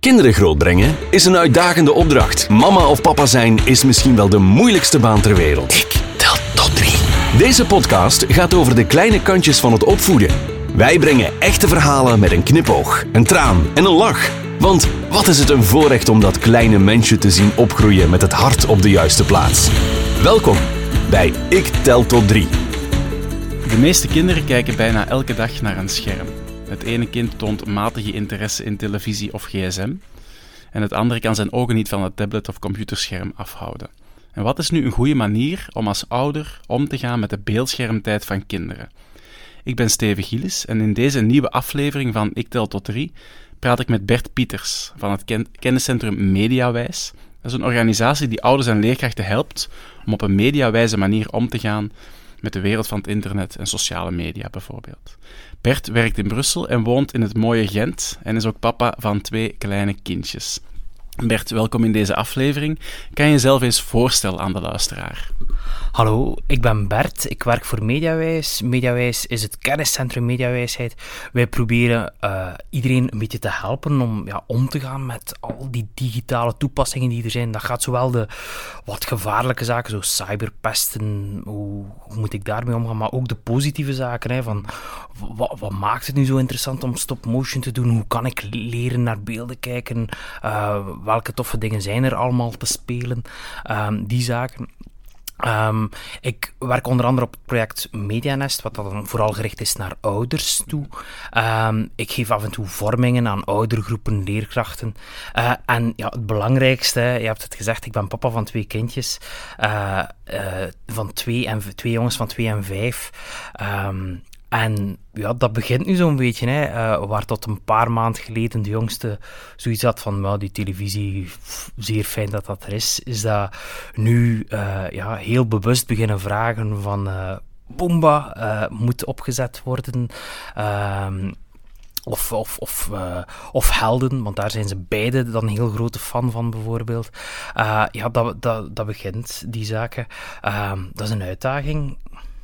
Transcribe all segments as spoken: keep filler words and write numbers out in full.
Kinderen grootbrengen is een uitdagende opdracht. Mama of papa zijn is misschien wel de moeilijkste baan ter wereld. Ik tel tot drie. Deze podcast gaat over de kleine kantjes van het opvoeden. Wij brengen echte verhalen met een knipoog, een traan en een lach. Want wat is het een voorrecht om dat kleine mensje te zien opgroeien met het hart op de juiste plaats. Welkom bij Ik tel tot drie. De meeste kinderen kijken bijna elke dag naar een scherm. Het ene kind toont matige interesse in televisie of gsm en het andere kan zijn ogen niet van het tablet- of computerscherm afhouden. En wat is nu een goede manier om als ouder om te gaan met de beeldschermtijd van kinderen? Ik ben Steven Gillis en in deze nieuwe aflevering van Ik tel tot drie praat ik met Bert Pieters van het ken- kenniscentrum Mediawijs. Dat is een organisatie die ouders en leerkrachten helpt om op een mediawijze manier om te gaan met de wereld van het internet en sociale media bijvoorbeeld. Bert werkt in Brussel en woont in het mooie Gent en is ook papa van twee kleine kindjes. Bert, welkom in deze aflevering. Kan je jezelf eens voorstellen aan de luisteraar? Hallo, ik ben Bert. Ik werk voor Mediawijs. Mediawijs is het kenniscentrum Mediawijsheid. Wij proberen uh, iedereen een beetje te helpen om ja, om te gaan met al die digitale toepassingen die er zijn. Dat gaat zowel de wat gevaarlijke zaken, zoals cyberpesten, hoe, hoe moet ik daarmee omgaan, maar ook de positieve zaken. Hè, van, wat, wat maakt het nu zo interessant om stop-motion te doen? Hoe kan ik leren naar beelden kijken? Uh, welke toffe dingen zijn er allemaal te spelen? Um, die zaken. Um, ik werk onder andere op het project Medianest, wat dan vooral gericht is naar ouders toe. Um, ik geef af en toe vormingen aan oudergroepen, leerkrachten. Uh, en ja, het belangrijkste, je hebt het gezegd, ik ben papa van twee kindjes, uh, uh, van twee, en, twee jongens van twee en vijf. Um, En ja, dat begint nu zo'n beetje, hè, uh, waar tot een paar maanden geleden de jongste zoiets had van, well, die televisie, zeer fijn dat dat er is, is dat nu uh, ja, heel bewust beginnen vragen van, uh, Boomba, uh, moet opgezet worden, uh, Of, of, of, uh, of Helden, want daar zijn ze beide dan heel grote fan van, bijvoorbeeld. Uh, ja, dat, dat, dat begint, die zaken. Uh, dat is een uitdaging.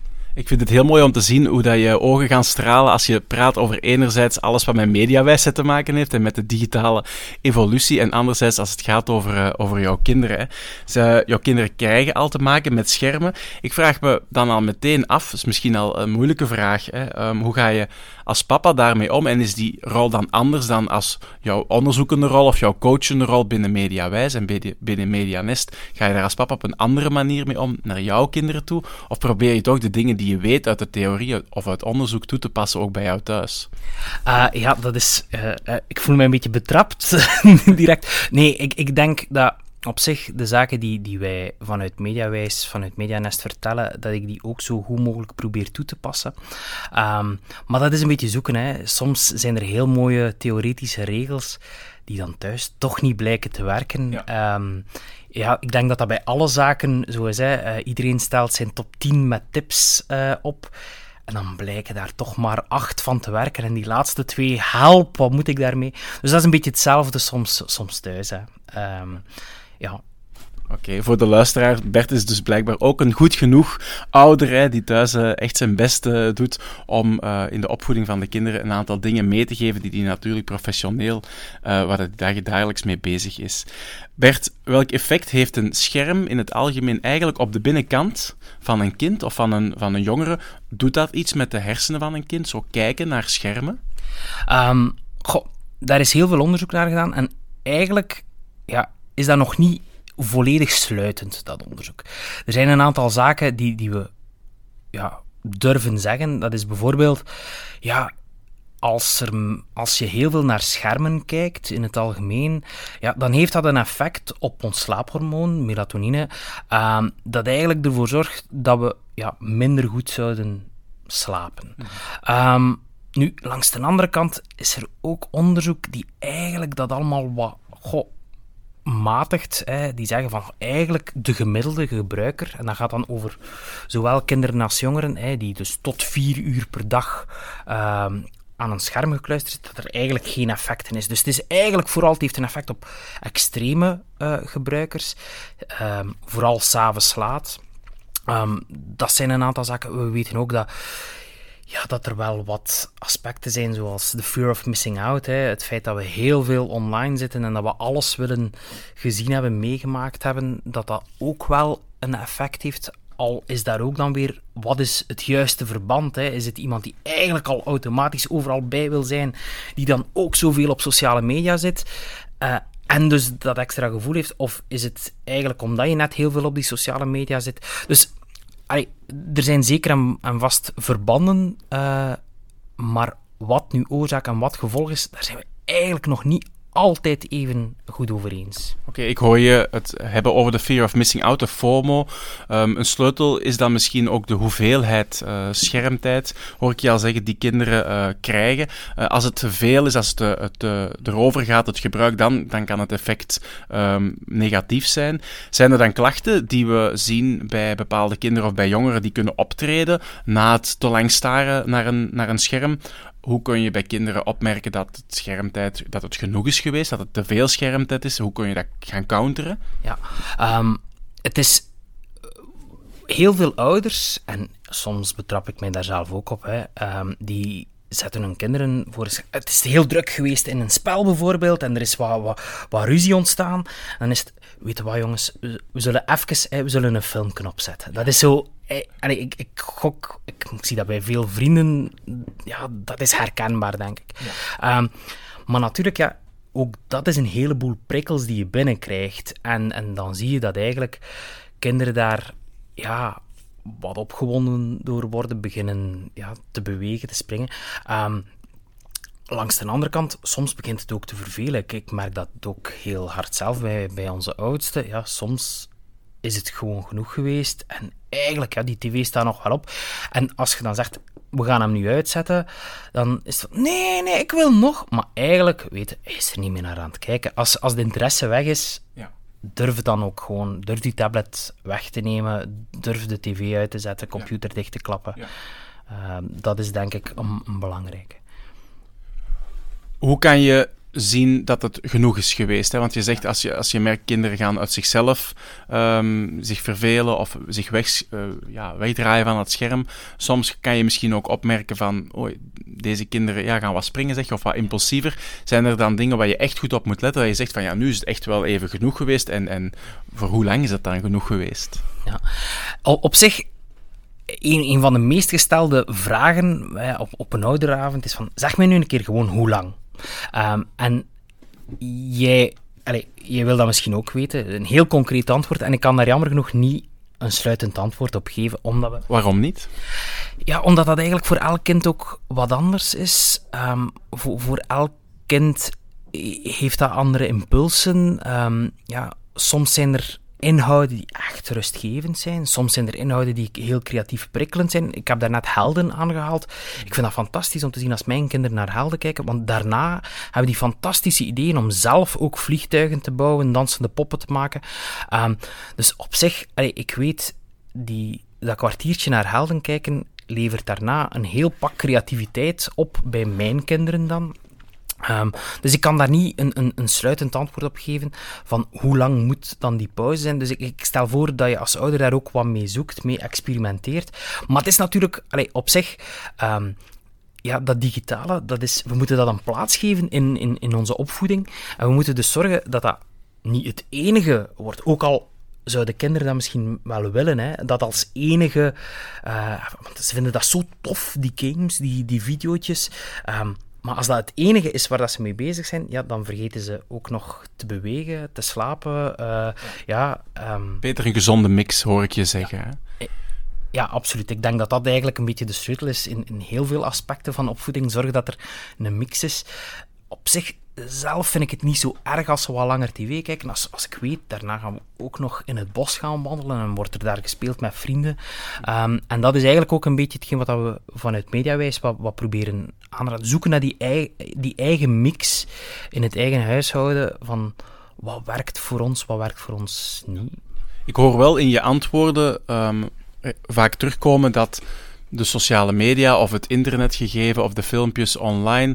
Ik vind het heel mooi om te zien hoe dat je ogen gaan stralen als je praat over enerzijds alles wat met mediawijsheid te maken heeft en met de digitale evolutie en anderzijds als het gaat over, uh, over jouw kinderen. Hè. Ze, jouw kinderen krijgen al te maken met schermen. Ik vraag me dan al meteen af, dat is misschien al een moeilijke vraag, hè. Um, hoe ga je als papa daarmee om en is die rol dan anders dan als jouw onderzoekende rol of jouw coachende rol binnen Mediawijs en binnen Medianest? Ga je daar als papa op een andere manier mee om naar jouw kinderen toe? Of probeer je toch de dingen die je weet uit de theorie of uit onderzoek toe te passen ook bij jou thuis? Uh, ja, dat is... Uh, uh, ik voel me een beetje betrapt, direct. Nee, ik, ik denk dat op zich de zaken die, die wij vanuit Mediawijs, vanuit Medianest vertellen, dat ik die ook zo goed mogelijk probeer toe te passen. Um, maar dat is een beetje zoeken, hè. Soms zijn er heel mooie theoretische regels die dan thuis toch niet blijken te werken. Ja. Um, Ja, ik denk dat dat bij alle zaken zo is. Hè. Uh, iedereen stelt zijn top tien met tips uh, op. En dan blijken daar toch maar acht van te werken. En die laatste twee, help, wat moet ik daarmee? Dus dat is een beetje hetzelfde soms, soms thuis. Hè. Um, ja. Oké, okay, voor de luisteraar, Bert is dus blijkbaar ook een goed genoeg ouder, hè, die thuis uh, echt zijn best uh, doet om uh, in de opvoeding van de kinderen een aantal dingen mee te geven die hij natuurlijk professioneel, uh, waar hij dagelijks mee bezig is. Bert, welk effect heeft een scherm in het algemeen eigenlijk op de binnenkant van een kind of van een, van een jongere? Doet dat iets met de hersenen van een kind, zo kijken naar schermen? Um, goh, daar is heel veel onderzoek naar gedaan en eigenlijk ja, is dat nog niet volledig sluitend, dat onderzoek. Er zijn een aantal zaken die, die we ja, durven zeggen. Dat is bijvoorbeeld, ja, als, er, als je heel veel naar schermen kijkt, in het algemeen, ja, dan heeft dat een effect op ons slaaphormoon, melatonine, uh, dat eigenlijk ervoor zorgt dat we ja, minder goed zouden slapen. Mm. Um, nu, langs de andere kant is er ook onderzoek die eigenlijk dat allemaal wat... Goh, matigt, hè, die zeggen van eigenlijk de gemiddelde gebruiker, en dat gaat dan over zowel kinderen als jongeren, hè, die dus tot vier uur per dag uh, aan een scherm gekluisterd zitten, dat er eigenlijk geen effect in is. Dus het is eigenlijk vooral, het heeft een effect op extreme uh, gebruikers, uh, vooral 's avonds laat. Um, dat zijn een aantal zaken. We weten ook dat Ja, dat er wel wat aspecten zijn, zoals de fear of missing out. Hè. Het feit dat we heel veel online zitten en dat we alles willen gezien hebben, meegemaakt hebben, dat dat ook wel een effect heeft. Al is daar ook dan weer, wat is het juiste verband? Hè? Is het iemand die eigenlijk al automatisch overal bij wil zijn, die dan ook zoveel op sociale media zit, uh, en dus dat extra gevoel heeft? Of is het eigenlijk omdat je net heel veel op die sociale media zit? Dus allee, er zijn zeker en, en vast verbanden, uh, maar wat nu oorzaak en wat gevolg is, daar zijn we eigenlijk nog niet altijd even goed over eens. Oké, okay, ik hoor je het hebben over de fear of missing out, de FOMO. Um, een sleutel is dan misschien ook de hoeveelheid uh, schermtijd, hoor ik je al zeggen, die kinderen uh, krijgen. Uh, als het te veel is, als het, uh, het uh, erover gaat, het gebruik, dan, dan kan het effect um, negatief zijn. Zijn er dan klachten die we zien bij bepaalde kinderen of bij jongeren die kunnen optreden na het te lang staren naar een, naar een scherm? Hoe kun je bij kinderen opmerken dat het schermtijd, dat het genoeg is geweest, dat het te veel schermtijd is? Hoe kun je dat gaan counteren? Ja, um, het is heel veel ouders, en soms betrap ik mij daar zelf ook op, hè, um, die zetten hun kinderen voor... Het is heel druk geweest in een spel bijvoorbeeld, en er is wat, wat, wat ruzie ontstaan. Dan is het, weet je wat jongens, we, we zullen even, we zullen een filmpje opzetten. Dat is zo... Ik, ik, ik gok, ik, ik zie dat bij veel vrienden, ja, dat is herkenbaar, denk ik. Ja. Um, maar natuurlijk, ja, ook dat is een heleboel prikkels die je binnenkrijgt. En, en dan zie je dat eigenlijk kinderen daar, ja, wat opgewonden door worden, beginnen ja, te bewegen, te springen. Um, Langs de andere kant, soms begint het ook te vervelen. Ik, ik merk dat ook heel hard zelf bij, bij onze oudste. Ja, soms is het gewoon genoeg geweest. En eigenlijk, ja, die tv staat nog wel op. En als je dan zegt, we gaan hem nu uitzetten, dan is het van, nee, nee, ik wil nog. Maar eigenlijk, weet je, hij is er niet meer naar aan het kijken. Als, als de interesse weg is, ja. durf het dan ook gewoon, durf die tablet weg te nemen, durf de tv uit te zetten, computer ja. dicht te klappen. Ja. Uh, dat is denk ik een, een belangrijke. Hoe kan je zien dat het genoeg is geweest? Hè? Want je zegt, als je, als je merkt, kinderen gaan uit zichzelf um, zich vervelen of zich weg, uh, ja, wegdraaien van het scherm. Soms kan je misschien ook opmerken van, oh, deze kinderen ja, gaan wat springen, zeg je, of wat impulsiever. Zijn er dan dingen waar je echt goed op moet letten? Dat je zegt van, ja, nu is het echt wel even genoeg geweest. En, en voor hoe lang is het dan genoeg geweest? Ja, op zich... Een, een van de meest gestelde vragen hè, op, op een ouderavond is van, zeg mij nu een keer gewoon hoe lang. Um, en jij, allez, jij wil dat misschien ook weten, een heel concreet antwoord, en ik kan daar jammer genoeg niet een sluitend antwoord op geven, omdat we... Waarom niet? Ja, omdat dat eigenlijk voor elk kind ook wat anders is. Um, voor, voor elk kind heeft dat andere impulsen. Um, ja, soms zijn er inhouden die echt rustgevend zijn. Soms zijn er inhouden die heel creatief prikkelend zijn. Ik heb daarnet Helden aangehaald. Ik vind dat fantastisch om te zien als mijn kinderen naar Helden kijken, want daarna hebben die fantastische ideeën om zelf ook vliegtuigen te bouwen, dansende poppen te maken. Um, dus op zich, allee, ik weet, die, dat kwartiertje naar Helden kijken levert daarna een heel pak creativiteit op bij mijn kinderen dan. Um, dus ik kan daar niet een, een, een sluitend antwoord op geven van hoe lang moet dan die pauze zijn. Dus ik, ik stel voor dat je als ouder daar ook wat mee zoekt, mee experimenteert. Maar het is natuurlijk, allee, op zich, um, ja, dat digitale, dat is, we moeten dat een plaats geven in, in, in onze opvoeding. En we moeten dus zorgen dat dat niet het enige wordt, ook al zouden kinderen dat misschien wel willen, hè? Dat als enige... Uh, want ze vinden dat zo tof, die games, die, die videootjes... Um, Maar als dat het enige is waar dat ze mee bezig zijn, ja, dan vergeten ze ook nog te bewegen, te slapen. Uh, ja, um... Beter een gezonde mix, hoor ik je zeggen. Ja. Hè? Ja, absoluut. Ik denk dat dat eigenlijk een beetje de sleutel is in, in heel veel aspecten van opvoeding. Zorg dat er een mix is. Op zich zelf vind ik het niet zo erg als we wat langer tv kijken. Als, als ik weet, daarna gaan we ook nog in het bos gaan wandelen en wordt er daar gespeeld met vrienden. Um, en dat is eigenlijk ook een beetje hetgeen wat we vanuit Mediawijs wat, wat proberen aan zoeken naar die, ei, die eigen mix in het eigen huishouden van wat werkt voor ons, wat werkt voor ons niet. Ik hoor wel in je antwoorden um, vaak terugkomen dat de sociale media of het internetgegeven of de filmpjes online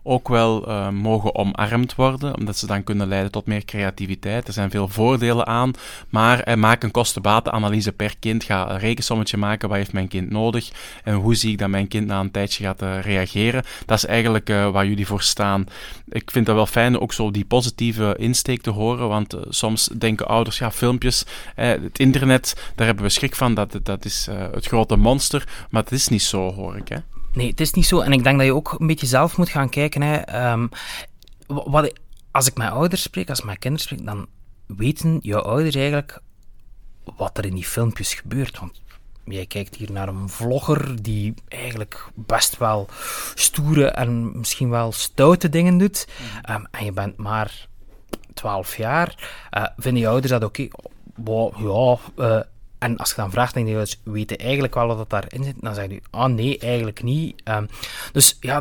ook wel uh, mogen omarmd worden, omdat ze dan kunnen leiden tot meer creativiteit. Er zijn veel voordelen aan, maar uh, maak een kosten-batenanalyse per kind. Ga een rekensommetje maken, wat heeft mijn kind nodig en hoe zie ik dat mijn kind na een tijdje gaat uh, reageren. Dat is eigenlijk uh, waar jullie voor staan. Ik vind dat wel fijn, ook zo die positieve insteek te horen, want uh, soms denken ouders, ja, filmpjes, eh, het internet, daar hebben we schrik van, dat, dat is uh, het grote monster, maar het is niet zo, hoor ik, hè. Nee, het is niet zo. En ik denk dat je ook een beetje zelf moet gaan kijken. Hè. Um, wat ik, als ik met ouders spreek, als ik met kinderen spreek, dan weten jouw ouders eigenlijk wat er in die filmpjes gebeurt. Want jij kijkt hier naar een vlogger die eigenlijk best wel stoere en misschien wel stoute dingen doet. Um, en je bent maar twaalf jaar. Uh, vinden je ouders dat oké? Okay? Ja... Uh, En als je dan vraagt, denk je, dus, weet je eigenlijk wel wat dat daarin zit? Dan zeg je, ah nee, eigenlijk niet. Um, dus ja,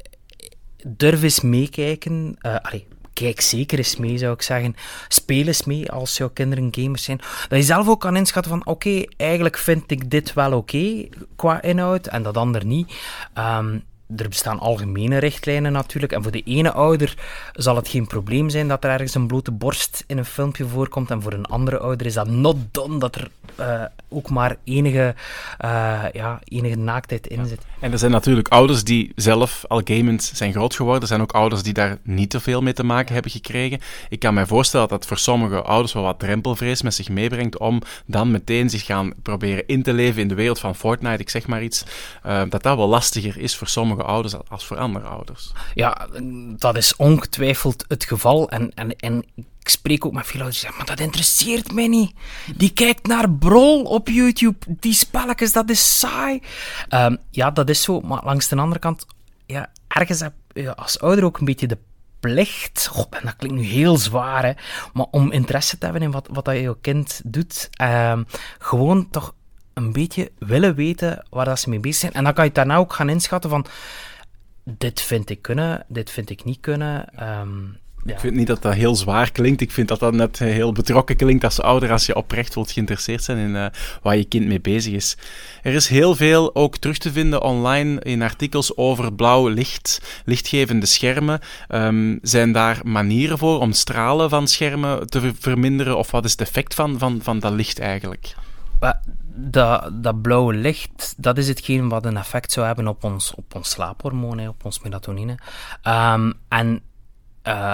durf eens meekijken. Uh, allee, kijk zeker eens mee, zou ik zeggen. Speel eens mee als jouw kinderen gamers zijn. Dat je zelf ook kan inschatten van, oké, okay, eigenlijk vind ik dit wel oké okay, qua inhoud en dat ander niet. Um, Er bestaan algemene richtlijnen natuurlijk. En voor de ene ouder zal het geen probleem zijn dat er ergens een blote borst in een filmpje voorkomt. En voor een andere ouder is dat not done dat er uh, ook maar enige, uh, ja, enige naaktheid in zit. Ja. En er zijn natuurlijk ouders die zelf al gamend zijn groot geworden. Er zijn ook ouders die daar niet te veel mee te maken hebben gekregen. Ik kan mij voorstellen dat dat voor sommige ouders wel wat drempelvrees met zich meebrengt om dan meteen zich gaan proberen in te leven in de wereld van Fortnite, ik zeg maar iets. Uh, dat dat wel lastiger is voor sommige ouders als voor andere ouders. Ja, dat is ongetwijfeld het geval. En, en, en ik spreek ook met veel ouders die zeggen, maar dat interesseert mij niet. Die kijkt naar Brawl op YouTube. Die spelletjes, dat is saai. Um, ja, dat is zo. Maar langs de andere kant, ja, ergens heb je als ouder ook een beetje de plicht, God, en dat klinkt nu heel zwaar, hè, maar om interesse te hebben in wat, wat dat je kind doet, um, gewoon toch een beetje willen weten waar dat ze mee bezig zijn. En dan kan je daarna ook gaan inschatten van, dit vind ik kunnen, dit vind ik niet kunnen. Um, ja. Ik vind niet dat dat heel zwaar klinkt. Ik vind dat dat net heel betrokken klinkt als ouder, als je oprecht wilt geïnteresseerd zijn in uh, waar je kind mee bezig is. Er is heel veel ook terug te vinden online in artikels over blauw licht, lichtgevende schermen. Um, zijn daar manieren voor om stralen van schermen te verminderen? Of wat is het effect van, van, van dat licht eigenlijk? Dat, dat blauwe licht, dat is hetgeen wat een effect zou hebben op ons, op ons slaaphormoon, op ons melatonine. Um, en uh,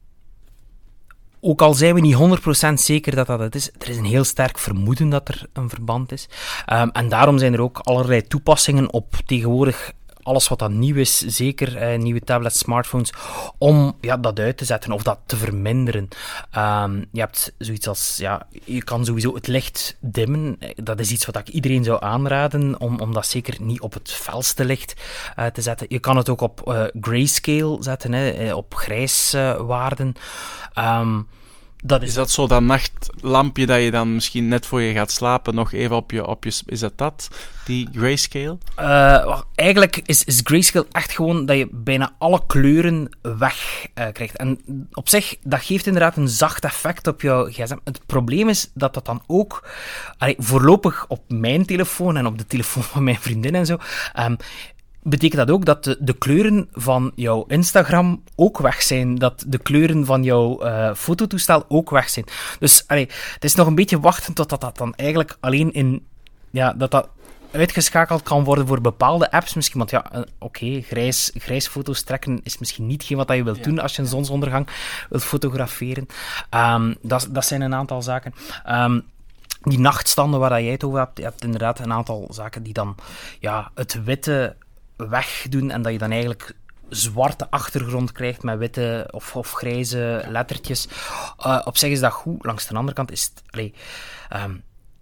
ook al zijn we niet honderd procent zeker dat dat het is, er is een heel sterk vermoeden dat er een verband is. Um, en daarom zijn er ook allerlei toepassingen op tegenwoordig alles wat dan nieuw is, zeker eh, nieuwe tablets, smartphones, om ja, dat uit te zetten of dat te verminderen. Um, je hebt zoiets als, ja, je kan sowieso het licht dimmen. Dat is iets wat ik iedereen zou aanraden, om, om dat zeker niet op het felste licht uh, te zetten. Je kan het ook op uh, grayscale zetten, hè, op grijswaarden. Uh, um, Dat is... is dat zo dat nachtlampje dat je dan misschien net voor je gaat slapen nog even op je... Op je is dat dat, die grayscale? Uh, eigenlijk is, is grayscale echt gewoon dat je bijna alle kleuren weg uh, krijgt. En op zich, dat geeft inderdaad een zacht effect op jouw gsm. Het probleem is dat dat dan ook... Allee, voorlopig op mijn telefoon en op de telefoon van mijn vriendin en zo... Um, betekent dat ook dat de, de kleuren van jouw Instagram ook weg zijn. Dat de kleuren van jouw uh, fototoestel ook weg zijn. Dus allee, het is nog een beetje wachten totdat dat dan eigenlijk alleen in... Ja, dat dat uitgeschakeld kan worden voor bepaalde apps misschien. Want ja, uh, oké, okay, grijs, grijs foto's trekken is misschien niet geen wat je wilt ja. doen als je een zonsondergang wilt fotograferen. Um, dat, dat zijn een aantal zaken. Um, die nachtstanden waar jij het over hebt, je hebt inderdaad een aantal zaken die dan ja, het witte wegdoen en dat je dan eigenlijk zwarte achtergrond krijgt met witte of, of grijze lettertjes. Uh, op zich is dat goed. Langs de andere kant is het... Allee, um,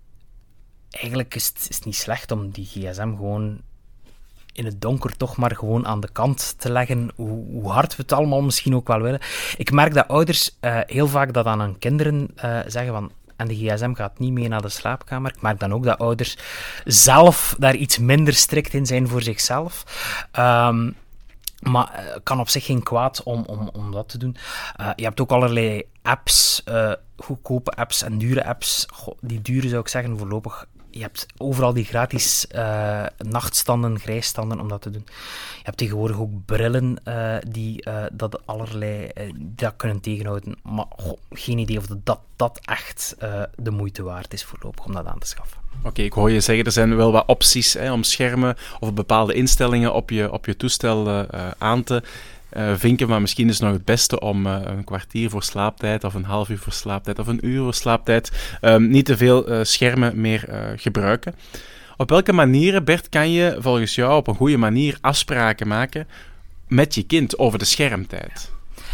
eigenlijk is het, is het niet slecht om die gsm gewoon in het donker toch maar gewoon aan de kant te leggen, hoe, hoe hard we het allemaal misschien ook wel willen. Ik merk dat ouders uh, heel vaak dat aan hun kinderen uh, zeggen van en de gsm gaat niet mee naar de slaapkamer. Ik merk dan ook dat ouders zelf daar iets minder strikt in zijn voor zichzelf. Um, maar uh, kan op zich geen kwaad om, om, om dat te doen. Uh, je hebt ook allerlei apps, uh, goedkope apps en dure apps. Goh, die dure zou ik zeggen voorlopig je hebt overal die gratis uh, nachtstanden, grijsstanden om dat te doen. Je hebt tegenwoordig ook brillen uh, die uh, dat allerlei uh, dat kunnen tegenhouden. Maar goh, geen idee of dat dat echt uh, de moeite waard is voorlopig om dat aan te schaffen. Oké, okay, ik hoor je zeggen, er zijn wel wat opties hè, om schermen of bepaalde instellingen op je, op je toestel uh, aan te uh, vinken, maar misschien is het nog het beste om uh, een kwartier voor slaaptijd of een half uur voor slaaptijd of een uur voor slaaptijd um, niet te veel uh, schermen meer uh, gebruiken. Op welke manieren, Bert, kan je volgens jou op een goede manier afspraken maken met je kind over de schermtijd?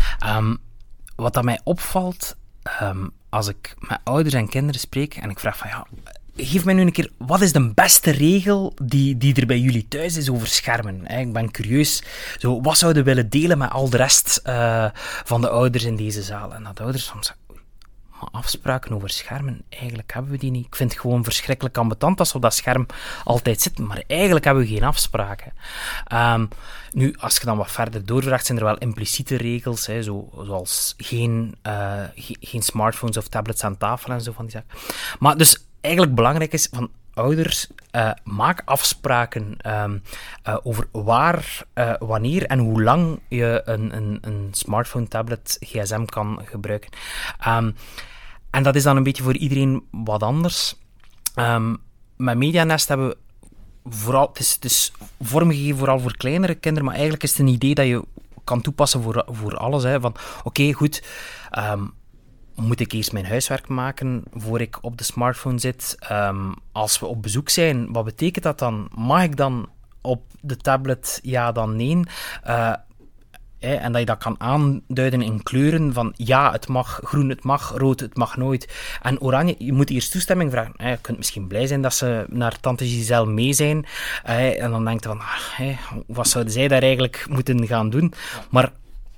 Um, wat dat mij opvalt, um, als ik met ouders en kinderen spreek en ik vraag van ja, geef mij nu een keer, wat is de beste regel die, die er bij jullie thuis is over schermen? Ik ben curieus, zo, wat zouden we willen delen met al de rest uh, van de ouders in deze zaal? En dat de ouders soms zeggen, maar afspraken over schermen, eigenlijk hebben we die niet. Ik vind het gewoon verschrikkelijk ambetant als we op dat scherm altijd zitten, maar eigenlijk hebben we geen afspraken. Um, nu, als je dan wat verder doorvraagt, zijn er wel impliciete regels, hè, zo, zoals geen, uh, ge- geen smartphones of tablets aan tafel en zo van die zaken. Maar dus eigenlijk belangrijk is van ouders, uh, maak afspraken um, uh, over waar, uh, wanneer en hoe lang je een, een, een smartphone, tablet, gsm kan gebruiken. Um, en dat is dan een beetje voor iedereen wat anders. Um, met Medianest hebben we vooral, het is, het is vormgegeven vooral voor kleinere kinderen, maar eigenlijk is het een idee dat je kan toepassen voor, voor alles. Hè, van, oké, okay, goed, um, moet ik eerst mijn huiswerk maken voor ik op de smartphone zit? Um, als we op bezoek zijn, wat betekent dat dan? Mag ik dan op de tablet ja, dan nee? Uh, eh, en dat je dat kan aanduiden in kleuren van ja, het mag, groen het mag, rood het mag nooit. En oranje, je moet eerst toestemming vragen. Eh, je kunt misschien blij zijn dat ze naar tante Giselle mee zijn. Eh, en dan denkt je van, eh, wat zouden zij daar eigenlijk moeten gaan doen? Maar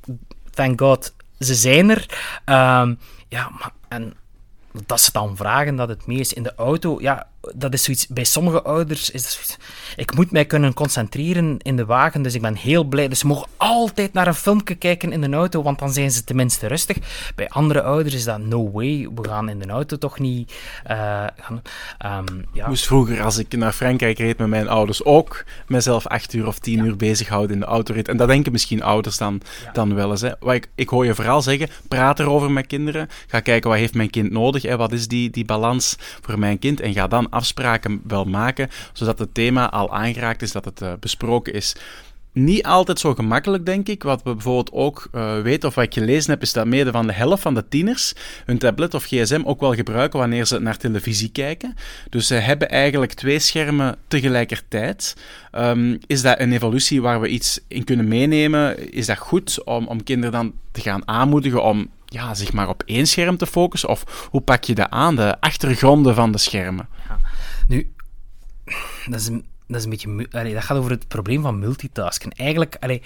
thank God, ze zijn er. Um, Ja, maar, en dat ze dan vragen dat het mee is in de auto, ja, dat is zoiets, bij sommige ouders is dat zoiets, ik moet mij kunnen concentreren in de wagen, dus ik ben heel blij. Dus ze mogen altijd naar een filmpje kijken in de auto, want dan zijn ze tenminste rustig. Bij andere ouders is dat no way, we gaan in de auto toch niet uh, gaan... Um, ja. Ik moest vroeger, als ik naar Frankrijk reed met mijn ouders, ook mezelf acht uur of tien ja. uur bezighouden in de autorit. En dat denken misschien ouders dan, ja. dan wel eens. Hè. Wat ik, ik hoor je vooral zeggen, praat erover met kinderen. Ga kijken, wat heeft mijn kind nodig? Hè? Wat is die, die balans voor mijn kind? En ga dan afspraken wel maken, zodat het thema al aangeraakt is, dat het uh, besproken is. Niet altijd zo gemakkelijk, denk ik. Wat we bijvoorbeeld ook uh, weten, of wat ik gelezen heb, is dat meer van de helft van de tieners hun tablet of gsm ook wel gebruiken wanneer ze naar televisie kijken. Dus ze hebben eigenlijk twee schermen tegelijkertijd. Um, is dat een evolutie waar we iets in kunnen meenemen? Is dat goed om, om kinderen dan te gaan aanmoedigen om ja, zich maar op één scherm te focussen? Of hoe pak je dat aan, de achtergronden van de schermen? Ja. Nu, dat is een... Dat, is een beetje, allee, dat gaat over het probleem van multitasken. Eigenlijk, allee,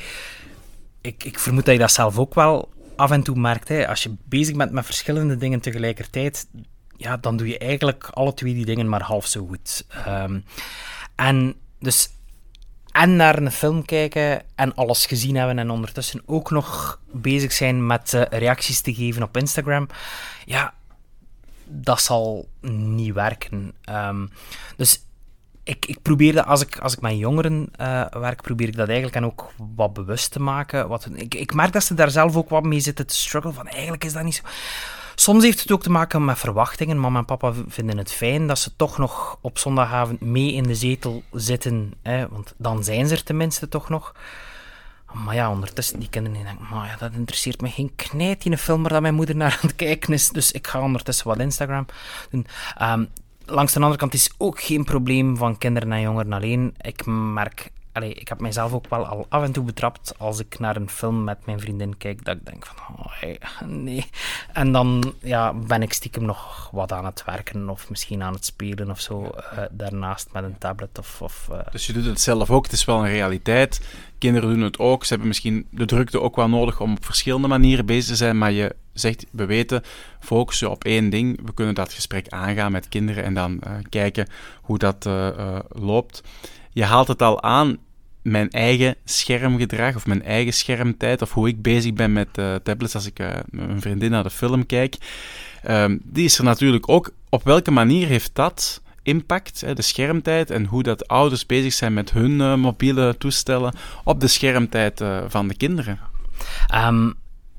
ik, ik vermoed dat je dat zelf ook wel af en toe merkt. Hè. Als je bezig bent met verschillende dingen tegelijkertijd, ja, dan doe je eigenlijk alle twee die dingen maar half zo goed. Um, en dus en naar een film kijken en alles gezien hebben en ondertussen ook nog bezig zijn met uh, reacties te geven op Instagram, ja, dat zal niet werken. Um, dus Ik, ik probeer dat, als ik, als ik met jongeren uh, werk, probeer ik dat eigenlijk en ook wat bewust te maken. Wat, ik, ik merk dat ze daar zelf ook wat mee zitten te struggelen, van eigenlijk is dat niet zo. Soms heeft het ook te maken met verwachtingen. Mama en papa vinden het fijn dat ze toch nog op zondagavond mee in de zetel zitten, hè, want dan zijn ze er tenminste toch nog. Maar ja, ondertussen, die kinderen denken, maar ja, dat interesseert me geen knijt in een film waar dat mijn moeder naar aan het kijken is, dus ik ga ondertussen wat Instagram doen. Um, Langs de andere kant is ook geen probleem van kinderen en jongeren alleen. Ik merk, allez, ik heb mijzelf ook wel al af en toe betrapt als ik naar een film met mijn vriendin kijk, dat ik denk van, oh, hey, nee. En dan ja, ben ik stiekem nog wat aan het werken of misschien aan het spelen of zo, uh, daarnaast met een tablet of... of uh... Dus je doet het zelf ook, het is wel een realiteit. Kinderen doen het ook, ze hebben misschien de drukte ook wel nodig om op verschillende manieren bezig te zijn, maar je zegt, we weten, focussen op één ding, we kunnen dat gesprek aangaan met kinderen en dan uh, kijken hoe dat uh, uh, loopt. Je haalt het al aan, mijn eigen schermgedrag of mijn eigen schermtijd of hoe ik bezig ben met uh, tablets als ik uh, met mijn vriendin naar de film kijk. Um, die is er natuurlijk ook. Op welke manier heeft dat impact, hè, de schermtijd, en hoe dat ouders bezig zijn met hun uh, mobiele toestellen op de schermtijd uh, van de kinderen? Um,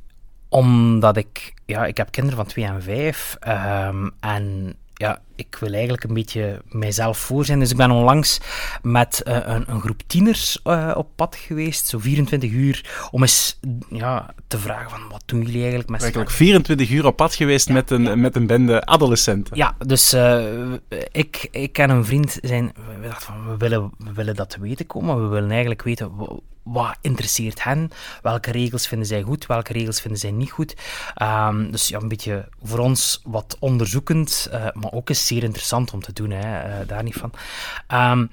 omdat ik... Ja, ik heb kinderen van twee en vijf. Um, en ja, ik wil eigenlijk een beetje mijzelf voor zijn. Dus ik ben onlangs met uh, een, een groep tieners uh, op pad geweest, zo vierentwintig uur, om eens ja, te vragen van, wat doen jullie eigenlijk met... Eigenlijk vierentwintig uur op pad geweest ja, met, een, ja. met een bende adolescenten. Ja, dus uh, ik, ik en een vriend zijn... We dachten van, we willen, we willen dat te weten komen. We willen eigenlijk weten... Wat interesseert hen? Welke regels vinden zij goed? Welke regels vinden zij niet goed? Um, dus ja, een beetje voor ons wat onderzoekend, uh, maar ook eens zeer interessant om te doen, hè, uh, daar niet van. Um,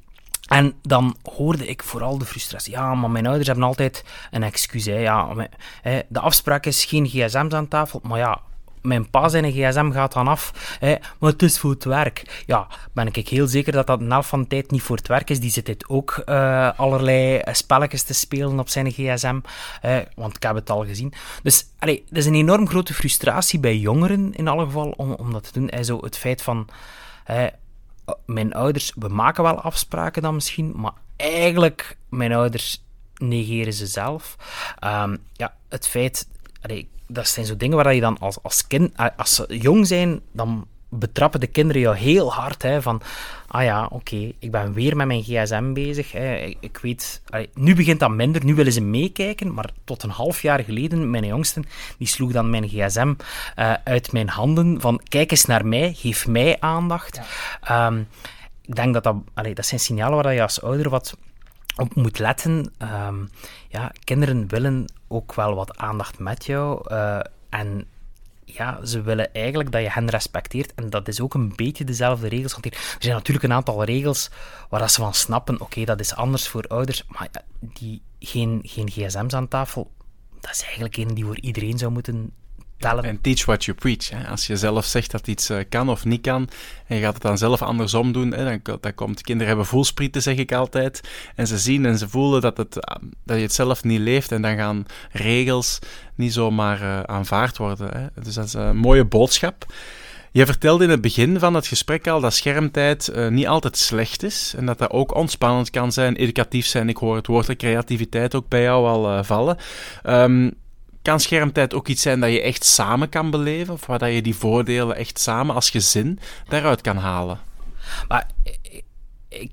en dan hoorde ik vooral de frustratie. Ja, maar mijn ouders hebben altijd een excuus. Hè. Ja, mijn, hè, de afspraak is geen gsm's aan tafel, maar ja, mijn pa zijn gsm gaat dan af, hè, maar het is voor het werk. Ja, ben ik heel zeker dat dat een helft van de tijd niet voor het werk is. Die zit dit ook uh, allerlei spelletjes te spelen op zijn gsm, uh, want ik heb het al gezien. Dus allee, er is een enorm grote frustratie bij jongeren, in alle geval, om, om dat te doen. En zo het feit van, uh, mijn ouders, we maken wel afspraken dan misschien, maar eigenlijk, mijn ouders negeren ze zelf. Um, ja, het feit... Allee, dat zijn zo dingen waar je dan als, als kind, als ze jong zijn, dan betrappen de kinderen jou heel hard, hè, van, ah ja, oké, okay, ik ben weer met mijn gsm bezig, hè, ik, ik weet, allee, nu begint dat minder, nu willen ze meekijken, maar tot een half jaar geleden, mijn jongsten, die sloeg dan mijn gsm uh, uit mijn handen, van, kijk eens naar mij, geef mij aandacht. Ja. Um, ik denk dat dat, allee, dat zijn signalen waar je als ouder wat op moet letten. Um, ja, kinderen willen ook wel wat aandacht met jou. Uh, en ja, ze willen eigenlijk dat je hen respecteert. En dat is ook een beetje dezelfde regels. Want er zijn natuurlijk een aantal regels waar dat ze van snappen, oké, okay, dat is anders voor ouders. Maar ja, die, geen, geen gsm's aan tafel, dat is eigenlijk een die voor iedereen zou moeten tellen. En teach what you preach. Hè. Als je zelf zegt dat iets uh, kan of niet kan, en je gaat het dan zelf andersom doen, hè, dan, dan komt... Kinderen hebben voelsprieten, zeg ik altijd. En ze zien en ze voelen dat, het, dat je het zelf niet leeft. En dan gaan regels niet zomaar uh, aanvaard worden. Hè. Dus dat is een mooie boodschap. Je vertelde in het begin van het gesprek al dat schermtijd uh, niet altijd slecht is. En dat dat ook ontspannend kan zijn, educatief zijn. Ik hoor het woord creativiteit ook bij jou al uh, vallen. Um, Kan schermtijd ook iets zijn dat je echt samen kan beleven? Of waar dat je die voordelen echt samen als gezin daaruit kan halen? Maar ik, ik,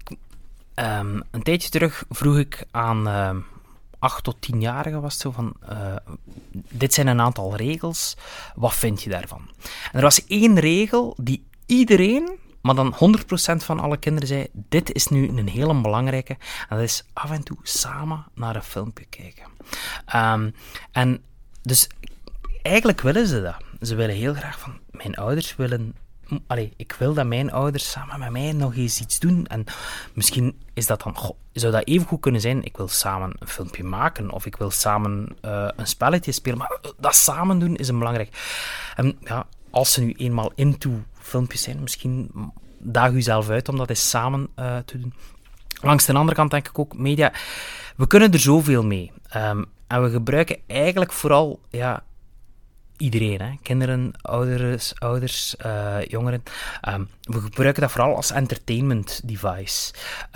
um, een tijdje terug vroeg ik aan uh, acht tot tienjarigen, was het zo van, uh, dit zijn een aantal regels, wat vind je daarvan? En er was één regel die iedereen, maar dan honderd procent van alle kinderen zei, dit is nu een hele belangrijke, en dat is af en toe samen naar een filmpje kijken. Um, en Dus eigenlijk willen ze dat. Ze willen heel graag van... Mijn ouders willen... Allee, ik wil dat mijn ouders samen met mij nog eens iets doen. En misschien is dat dan... Goh, zou dat even goed kunnen zijn? Ik wil samen een filmpje maken. Of ik wil samen uh, een spelletje spelen. Maar dat samen doen is een belangrijk. En ja, als ze nu eenmaal into filmpjes zijn, misschien daag u zelf uit om dat eens samen uh, te doen. Langs de andere kant denk ik ook, media... We kunnen er zoveel mee. Um, En we gebruiken eigenlijk vooral ja, iedereen, hè? Kinderen, ouders, ouders uh, jongeren. Um, we gebruiken dat vooral als entertainment device.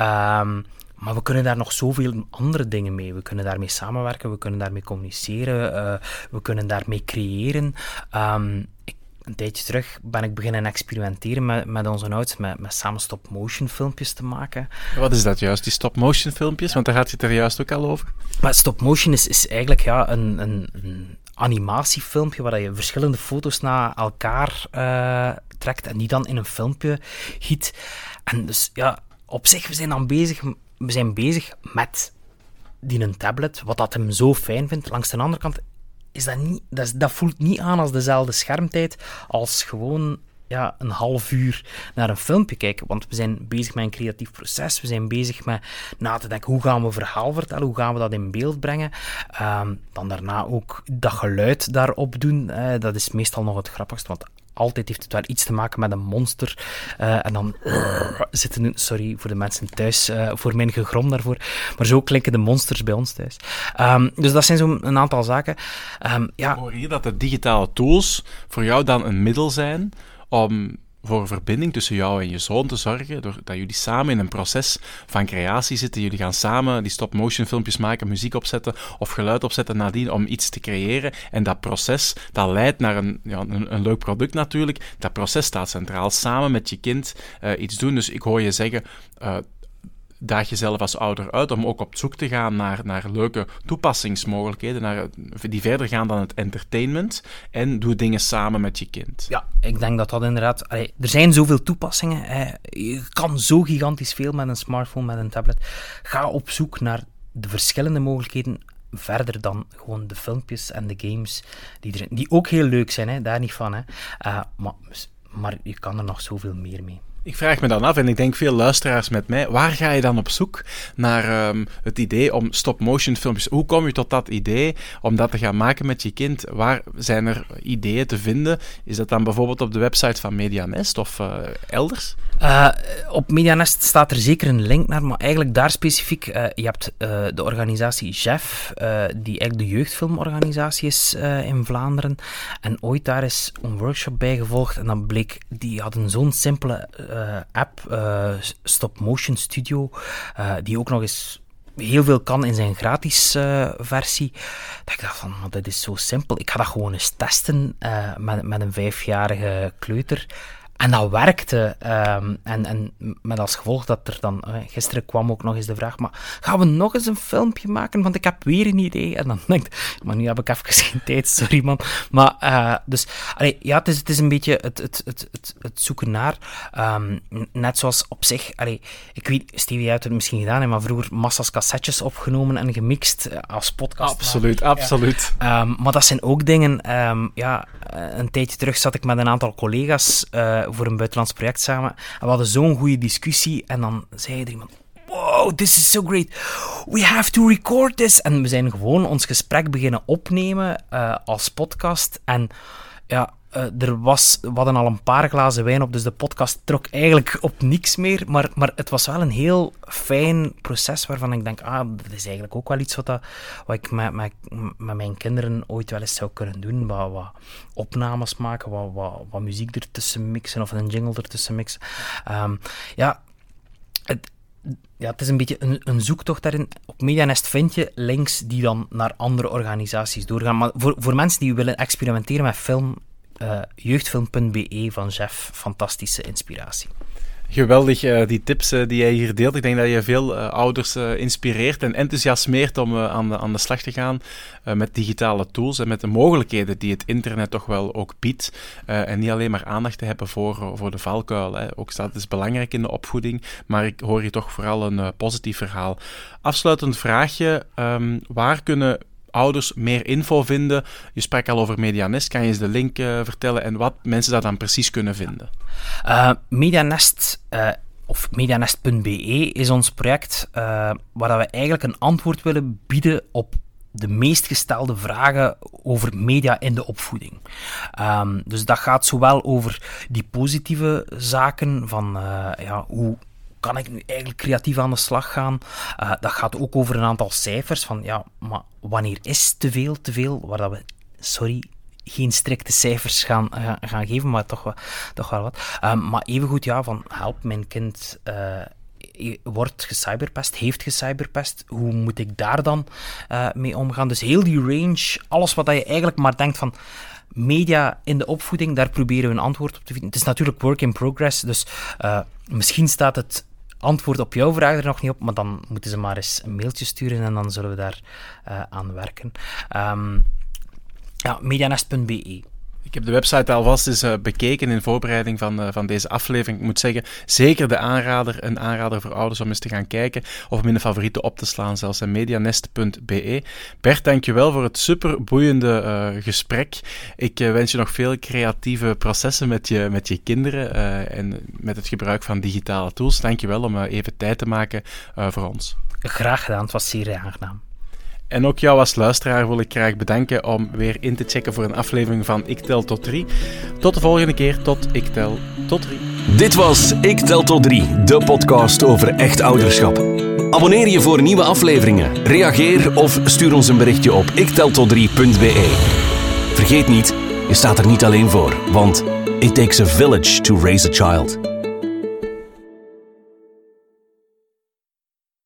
Um, maar we kunnen daar nog zoveel andere dingen mee. We kunnen daarmee samenwerken, we kunnen daarmee communiceren, uh, we kunnen daarmee creëren. Um, ik, een tijdje terug ben ik beginnen experimenteren met, met onze ouders, met, met samen stop-motion filmpjes te maken. Wat is dat juist, die stop-motion filmpjes? Want daar gaat het er juist ook al over. Maar stop-motion is, is eigenlijk ja, een, een, een animatiefilmpje waar je verschillende foto's naar elkaar uh, trekt en die dan in een filmpje giet. En dus ja, op zich, we zijn dan bezig, we zijn bezig met die een tablet, wat dat hem zo fijn vindt. Langs de andere kant is dat niet, dat, is, dat voelt niet aan als dezelfde schermtijd als gewoon ja, een half uur naar een filmpje kijken. Want we zijn bezig met een creatief proces. We zijn bezig met na te denken, hoe gaan we een verhaal vertellen? Hoe gaan we dat in beeld brengen? Um, dan daarna ook dat geluid daarop doen. Uh, dat is meestal nog het grappigste, want altijd heeft het wel iets te maken met een monster. Uh, en dan uh, zitten nu, sorry voor de mensen thuis, uh, voor mijn gegrom daarvoor, maar zo klinken de monsters bij ons thuis. Um, dus dat zijn zo'n een aantal zaken. Um, ja. Ik hoor hier dat de digitale tools voor jou dan een middel zijn om voor verbinding tussen jou en je zoon te zorgen, doordat jullie samen in een proces van creatie zitten. Jullie gaan samen die stop-motion filmpjes maken, muziek opzetten of geluid opzetten nadien om iets te creëren. En dat proces, dat leidt naar een, ja, een, een leuk product natuurlijk. Dat proces staat centraal. Samen met je kind uh, iets doen. Dus ik hoor je zeggen... Uh, daag jezelf als ouder uit om ook op zoek te gaan naar, naar leuke toepassingsmogelijkheden, naar, die verder gaan dan het entertainment, en doe dingen samen met je kind. Ja, ik denk dat dat inderdaad... Allee, er zijn zoveel toepassingen. Hè. Je kan zo gigantisch veel met een smartphone, met een tablet. Ga op zoek naar de verschillende mogelijkheden, verder dan gewoon de filmpjes en de games die, er, die ook heel leuk zijn, hè. Daar niet van. Hè. Uh, maar, maar je kan er nog zoveel meer mee. Ik vraag me dan af, en ik denk veel luisteraars met mij, waar ga je dan op zoek naar um, het idee om stop-motion filmpjes? Hoe kom je tot dat idee om dat te gaan maken met je kind? Waar zijn er ideeën te vinden? Is dat dan bijvoorbeeld op de website van Medianest of uh, elders? Uh, op Medianest staat er zeker een link naar, maar eigenlijk daar specifiek, uh, je hebt uh, de organisatie J E F, uh, die eigenlijk de jeugdfilmorganisatie is uh, in Vlaanderen. En ooit daar is een workshop bij gevolgd en dan bleek, die hadden zo'n simpele uh, app, uh, Stop Motion Studio, uh, die ook nog eens heel veel kan in zijn gratis uh, versie. Dat ik dacht van, oh, dat is zo simpel. Ik ga dat gewoon eens testen uh, met, met een vijfjarige kleuter. En dat werkte. Um, en, en met als gevolg dat er dan... Uh, gisteren kwam ook nog eens de vraag, maar gaan we nog eens een filmpje maken? Want ik heb weer een idee. En dan denk ik, maar nu heb ik even geen tijd, sorry man. Maar, uh, dus, allee, ja, het is, het is een beetje het, het, het, het, het zoeken naar. Um, net zoals op zich, allee, ik weet, Stevie, jij hebt het misschien gedaan, hè, maar vroeger massa's cassettes opgenomen en gemixt uh, als podcast. Absoluut, absoluut. Ja. Um, maar dat zijn ook dingen, um, ja, een tijdje terug zat ik met een aantal collega's uh, voor een buitenlands project samen. En we hadden zo'n goede discussie. En dan zei er iemand... Wow, this is so great. We have to record this. En we zijn gewoon ons gesprek beginnen opnemen uh, als podcast. En ja, uh, er was, we hadden al een paar glazen wijn op, dus de podcast trok eigenlijk op niks meer. Maar, maar het was wel een heel fijn proces waarvan ik denk, ah, dat is eigenlijk ook wel iets wat, dat, wat ik met, met, met mijn kinderen ooit wel eens zou kunnen doen. Wat, wat opnames maken, wat, wat, wat muziek ertussen mixen of een jingle ertussen mixen. Um, ja, het... Ja, het is een beetje een, een zoektocht daarin. Op Medianest vind je links die dan naar andere organisaties doorgaan. Maar voor, voor mensen die willen experimenteren met film, uh, jeugdfilm punt b e van Jeff, fantastische inspiratie. Geweldig, uh, die tips uh, die jij hier deelt. Ik denk dat je veel uh, ouders uh, inspireert en enthousiasmeert om uh, aan, de, aan de slag te gaan uh, met digitale tools en met de mogelijkheden die het internet toch wel ook biedt. Uh, en niet alleen maar aandacht te hebben voor, uh, voor de valkuil. Hè. Ook dat is belangrijk in de opvoeding, maar ik hoor hier toch vooral een uh, positief verhaal. Afsluitend vraagje, um, waar kunnen ouders meer info vinden? Je sprak al over Medianest. Kan je eens de link uh, vertellen en wat mensen dat dan precies kunnen vinden? Uh, Medianest, uh, of medianest punt b e, is ons project uh, waar we eigenlijk een antwoord willen bieden op de meest gestelde vragen over media in de opvoeding. Um, dus dat gaat zowel over die positieve zaken van uh, ja, hoe kan ik nu eigenlijk creatief aan de slag gaan? Uh, dat gaat ook over een aantal cijfers van, ja, maar wanneer is te veel te veel? Waar dat we, sorry, geen strikte cijfers gaan, uh, gaan geven, maar toch wel, toch wel wat. Um, maar evengoed, ja, van help, mijn kind uh, wordt gecyberpest, heeft gecyberpest. Hoe moet ik daar dan uh, mee omgaan? Dus heel die range, alles wat je eigenlijk maar denkt van media in de opvoeding, daar proberen we een antwoord op te vinden. Het is natuurlijk work in progress, dus uh, misschien staat het antwoord op jouw vraag er nog niet op, maar dan moeten ze maar eens een mailtje sturen en dan zullen we daar uh, aan werken. Um, ja, medianest punt b e. Ik heb de website alvast eens uh, bekeken in voorbereiding van, uh, van deze aflevering. Ik moet zeggen, zeker de aanrader, een aanrader voor ouders om eens te gaan kijken of om in de favorieten op te slaan, zelfs aan medianest punt b e. Bert, dankjewel voor het super boeiende uh, gesprek. Ik uh, wens je nog veel creatieve processen met je, met je kinderen uh, en met het gebruik van digitale tools. Dankjewel om uh, even tijd te maken uh, voor ons. Graag gedaan, het was zeer aangenaam. En ook jou als luisteraar wil ik graag bedanken om weer in te checken voor een aflevering van Ik Tel Tot Drie. Tot de volgende keer, tot Ik Tel Tot Drie. Dit was Ik Tel Tot Drie, de podcast over echt ouderschap. Abonneer je voor nieuwe afleveringen, reageer of stuur ons een berichtje op ik tel tot drie punt b e. Vergeet niet, je staat er niet alleen voor, want It takes a village to raise a child.